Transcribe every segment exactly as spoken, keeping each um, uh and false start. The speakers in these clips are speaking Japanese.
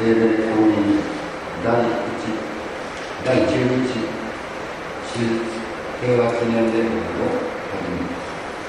聖霊降臨第いちだいじゅういち手術平和記念礼拝を始めます。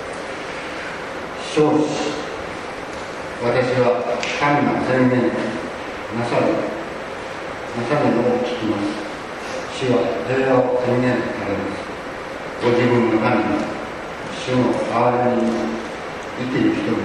少子、私は神が宣言なさるなさるのを聞きます。主は平和を宣言されます。ご自分の神が主の憐れみに生きる人々、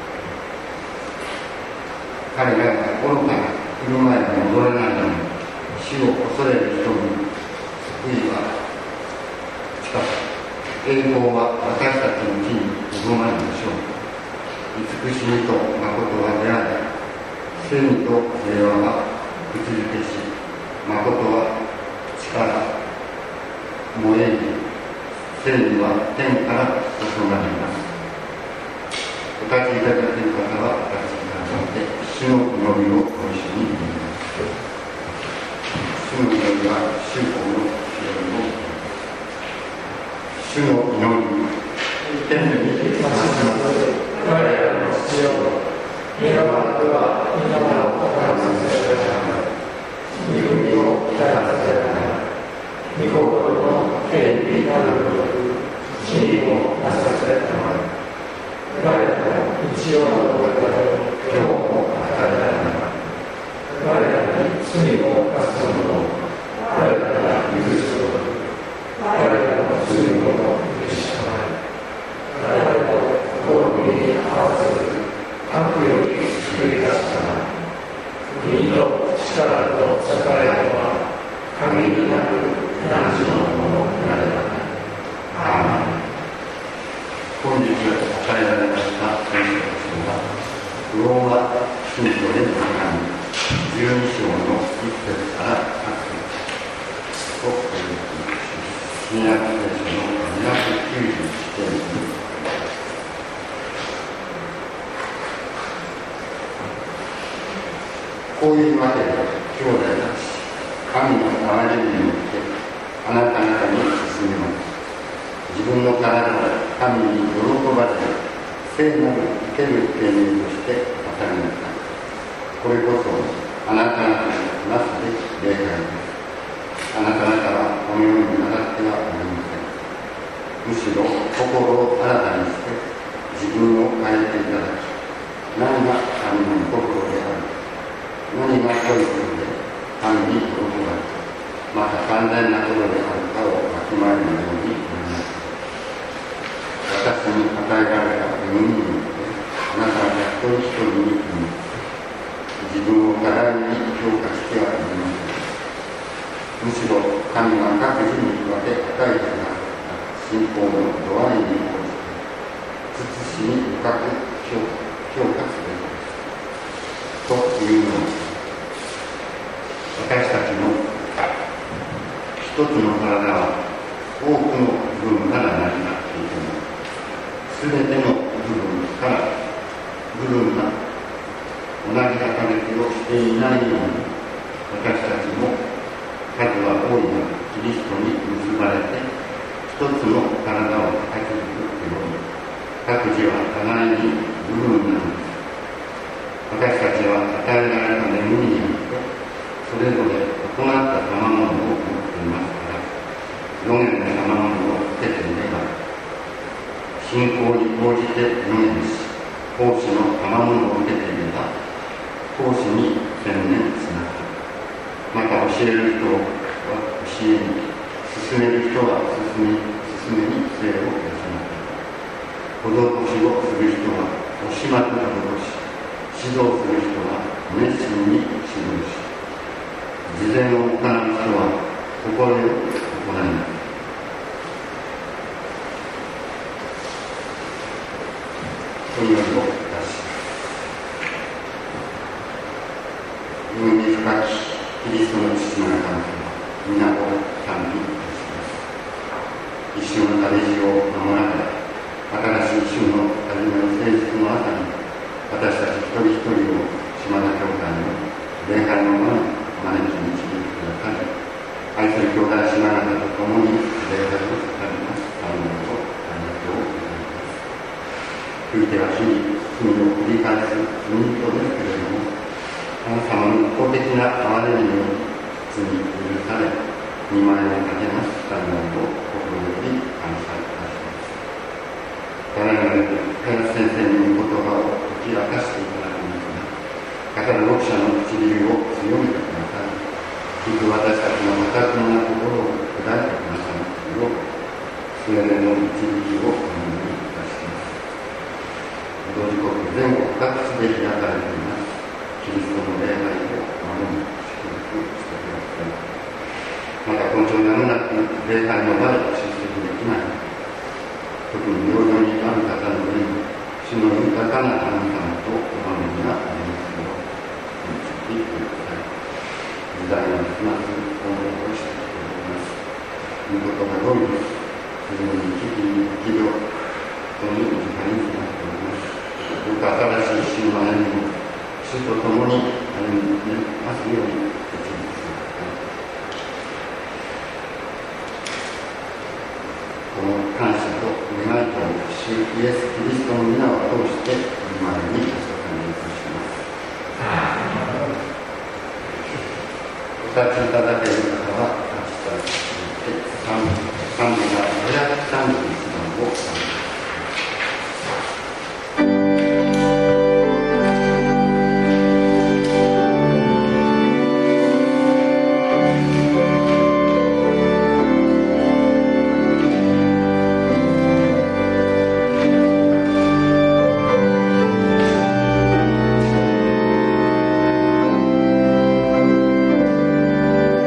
彼らが愚かな振る舞いに戻らないように主を恐れる人に救いは近く、栄光は私たちの地にとどまるでしょう。慈しみと誠は出会い、正義と平和は移り消し、誠は力、燃える、正義は天から注がれます。お立ちいただける方はお立ちいただいて、主の祈りをご一緒に祈ります。主の祈りは主法の祈りを主の祈り、天に達します我らの父よ、皆は皆を高らせてください。御国を来たらせてください。御心の権利なるごとく、真理をなさせてください。我らの日曜のごとく、今日も与えられない。我らに罪を犯す者を、我らが許すごとく、我らの罪を許しなさい。我らの心に合わせず、悪より救い出したな。義と力と栄えとは、神になる汝のものなればなり。アーメン。本日与えられました聖書は、ローマ信徒への手紙じゅうに章のいち節からはち節をお読みします。新約聖書のにひゃくきゅうじゅういちページです。こういうわけで、兄弟たち、神の憐れみによってあなた方に進めます。自分の体を神に喜ばれる聖なる生ける権利として与えなさい。これこそあなた方のなすべき礼拝です。あなた方はこのように習ってはおりません。むしろ心を新たにして自分を変えていただき、何が神の心である、何が良いことで神に喜ばれ、また完全なことであるかをわきまえるようになります。私に与えられた恵みによってあなた方一人一人に自分を過大に評価してはなりません。むしろ神が各自に分け与えてくださった信仰の度合いに応じて慎み深く評価すべきですというのです。私たちの一つの体は多くの部分から成り立っていても、すべての部分から部分が同じ働きをしていないように、私たちも数は多いがキリストに結ばれて一つの体を形作っており、各自は互いに部分なのです。私たちは与えられた恵みによってそれぞれ異なった賜物を持っていますから、予言の賜物を受けていれば信仰に応じて予言し、奉仕の賜物を受けていれば奉仕に専念しなさい。また教える人は教えに、進める人は進め進めに精を出しなさい。施しをする人は惜しまず施し、指導する人は熱心に指導し、事前を行う人は心よく行います。お祈りをいたします。恵み深きキリストの父なる神様、皆を賛美いたします。一種の旅路を守られ、新しい週の初めの聖日の朝に、私たち一人一人を島田教会の礼拝の輪に招き導いてくださり、愛する兄弟姉妹方と共に礼拝をされます。ありがとうありがとうございます。悔いては日々罪を繰り返す罪人ですけれども、 神様の一方的な憐れみにより罪許され、にまいをかけましたのを心より感謝いたします。ただいま林先生に御言葉を解き明かしていただきますが、語る読者の唇を強めてください。聞く私たちの堅くな心を砕いてくださるよう、すべての導きをお願いいたします。同時刻全国各地で開かれていますキリストの礼拝を守り祝福してください。また根性やむなく礼拝の場で出席できない、特に病状にある方の上に主の豊かな神様とお守りがありますようにつきください。時代はますます恩をしております。御言葉のみです。非常に危機に企業という時間になっております。どうか新しい主の歩みを主と共に歩んでますように導きください。この感謝と願いと主イエス・キリストの皆を通して御前にお捧げいたします。お立ちいただける方は立ちいただいて賛美がごひゃくさんじゅういちばんを賛美。 「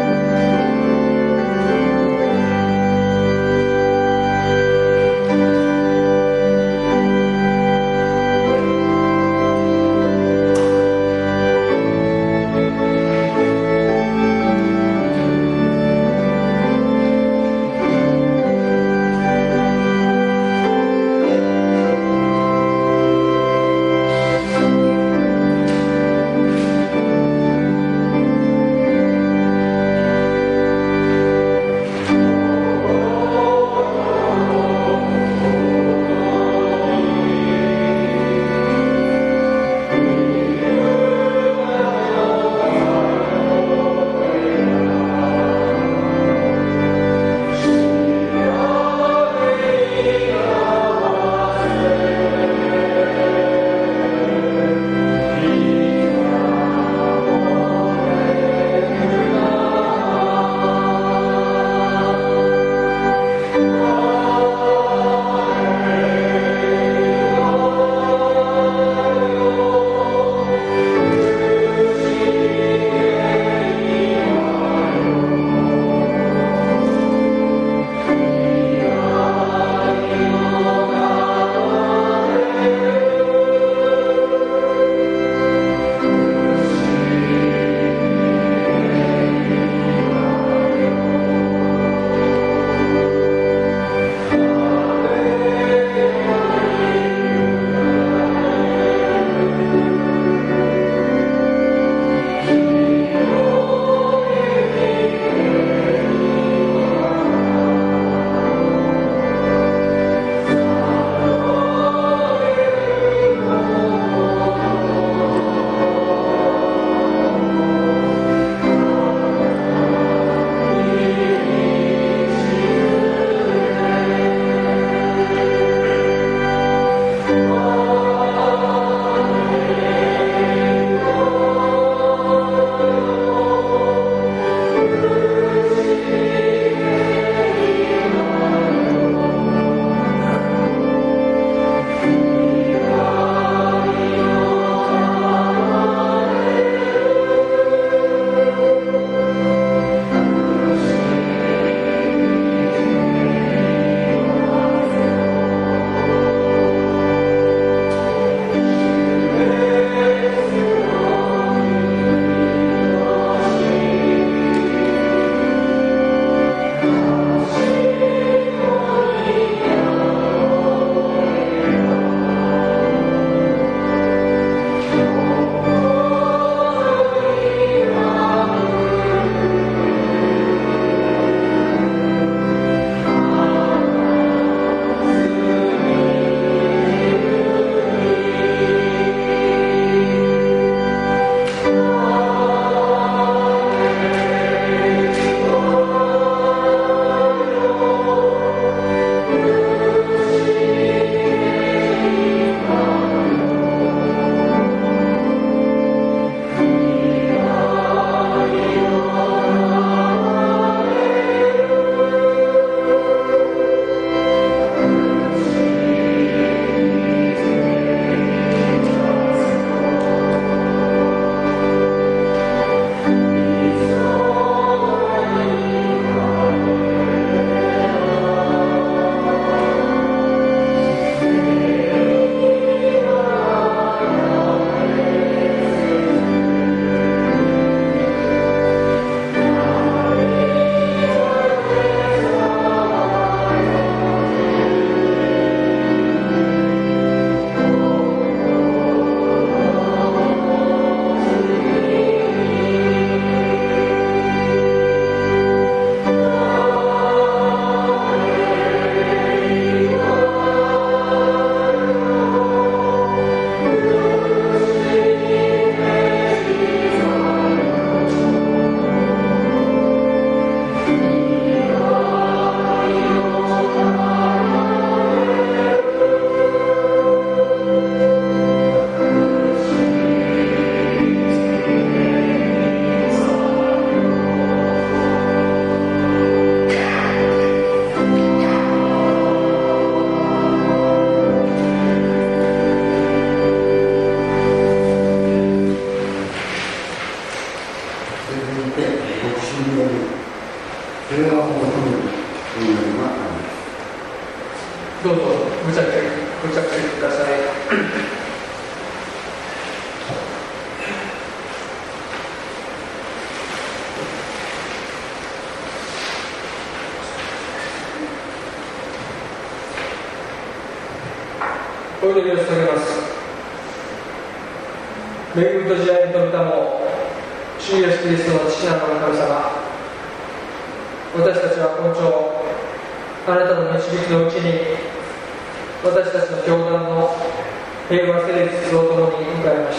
恵みと慈愛に富みたも主イエスキリストの父なる神様、私たちは今朝あなたの導きのうちに私たちの教団の平和成立を共に迎えました。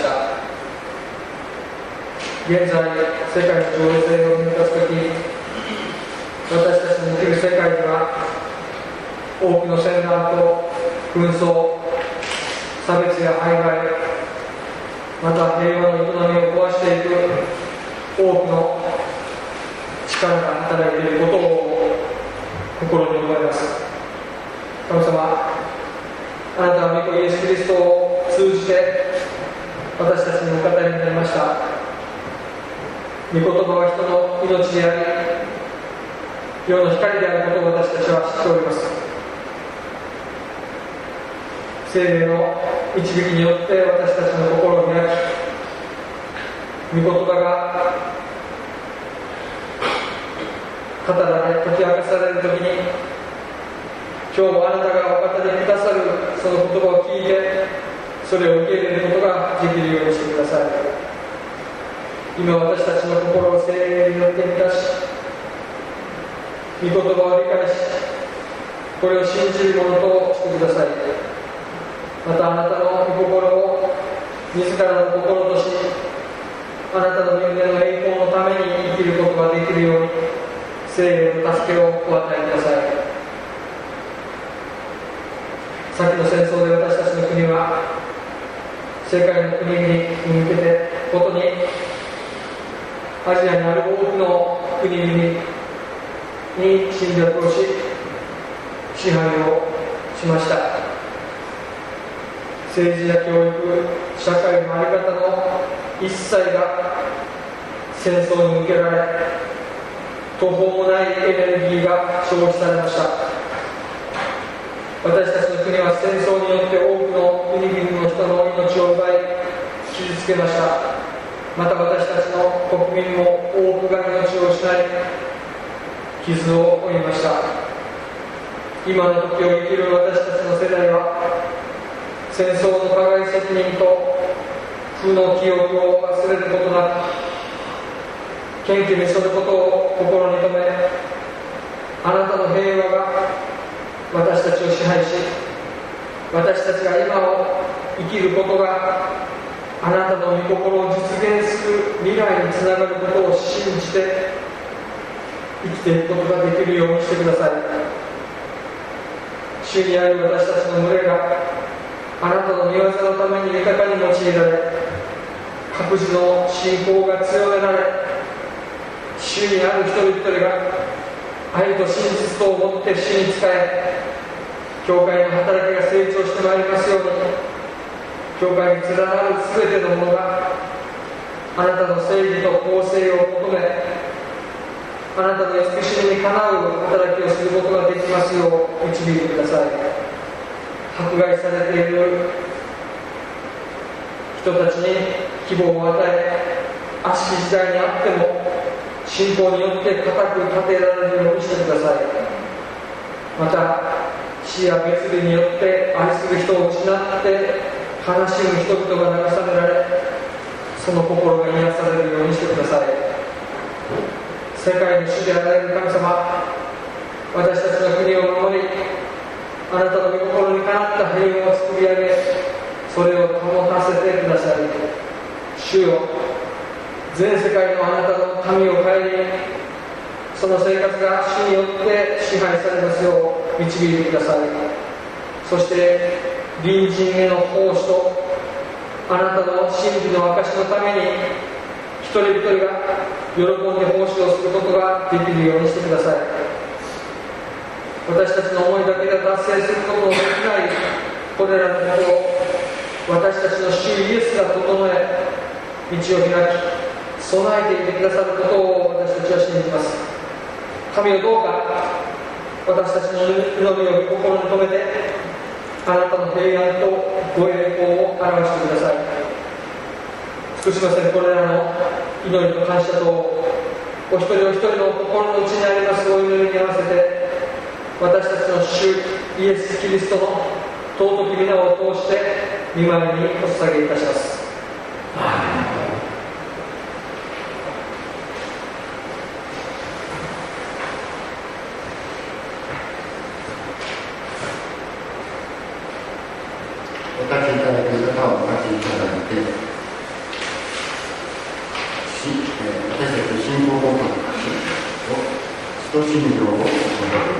現在世界の情勢を見渡すとき、私たちの生きる世界には多くの戦乱と紛争、差別や迫害、また平和の営みを壊していく多くの力が働いていることを心に思います。神様、あなたは御子イエス・キリストを通じて私たちにお語りになりました。御言葉は人の命であり、世の光であることを私たちは知っております。聖霊の導きによって私たちの心を開き、御言葉が語られ解き明かされるときに、今日もあなたがお語りくださるその言葉を聞いて、それを受け入れることができるようにしてください。今私たちの心を聖霊によって満たし、御言葉を理解し、これを信じるものとしてください。またあなたの御心を自らの心とし、あなたの御胸の栄光のために生きることができるように、聖霊の助けをお与えください。先の戦争で私たちの国は世界の国々に向けてことにアジアにある多くの国々に侵略をし支配をしました。政治や教育、社会の在り方の一切が戦争に向けられ、途方もないエネルギーが消費されました。私たちの国は戦争によって多くの国々の人の命を奪い傷つけました。また私たちの国民も多くが命を失い傷を負いました。今の時を生きる私たちの世代は戦争の加害責任と負の記憶を忘れることなく、謙虚にそのことを心に留め、あなたの平和が私たちを支配し、私たちが今を生きることがあなたの御心を実現する未来につながることを信じて生きていくことができるようにしてください。主にある私たちの群れがあなたの御業のために豊かに用いられ、各自の信仰が強められ、主にある一人一人が愛と真実とをもって主に仕え、教会の働きが成長してまいりますように、教会に連なるすべてのものがあなたの正義と公正を求め、あなたの慈しみにかなう働きをすることができますよう導いてください。迫害されている人たちに希望を与え、悪しき時代にあっても信仰によって固く立てられるようにしてください。また死や別離によって愛する人を失って悲しむ人々が慰められ、その心が癒されるようにしてください。世界の主であられる神様、私たちの国を守り、あなたの御心にかなった平和を作り上げ、それを保たせてください。主よ、全世界のあなたの民を顧み、その生活が主によって支配されますよう導いてください。そして隣人への奉仕とあなたの真理の証のために一人一人が喜んで奉仕をすることができるようにしてください。私たちの思いだけで達成することのできないこれらのことを私たちの主イエスが整え、道を開き備えていてくださることを私たちは信じます。神をどうか私たちの祈りを心に留めて、あなたの平安とご栄光を表してください。福島線これらの祈りと感謝とお一人お一人の心の内にありますお祈りに合わせて、私たちの主イエス・キリストの尊き皆を通して御前にお捧げいたします。 お立ちいただける方はお立ちいただいて、しえー、私たち信仰告白を、使徒信条を行います。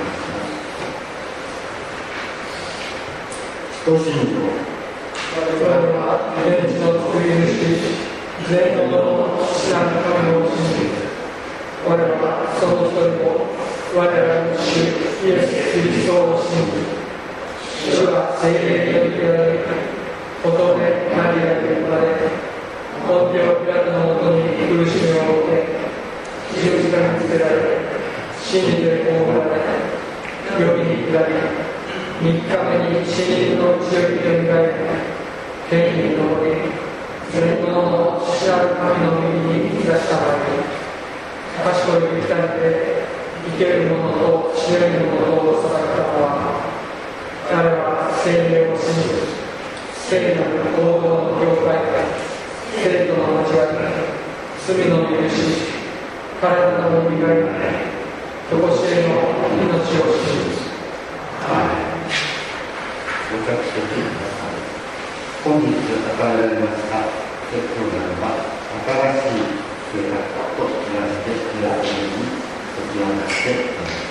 使徒信条。 我々は天地の作り主、全能の父なる神を信じ、我々はその一人を、我々の主イエス・キリストを信じ、主が聖霊によってられ、ことでマリアで生まれ、ポンテオ・ピラトのもとに苦しみを受け、十字架につけられ、死にて葬られ、世に下り、三日目に死人のうちよりよみがえり、天に昇り、全能の父なる神の右に下した場合に、賢い二人で生ける者と死ねる者を裁いたのは、彼は聖霊を信じ、聖なる合同の教会、生徒の交わり、罪の許し、体の磨い、とこしえの命を信じ。 ご着席ください。本日与えられました説教ならば、新しい生活と言わせて皆様におき渡してください。